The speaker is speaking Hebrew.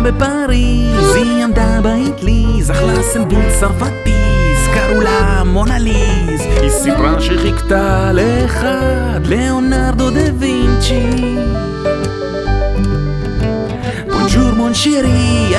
בפריז, היא עמדה באטליז, אכלה סנדוויץ' צרפתי, קראו לה מונליז. היא סיפרה שחיכתה לאחד, ליאונרדו דה וינצ'י. בונג'ור מון שרי,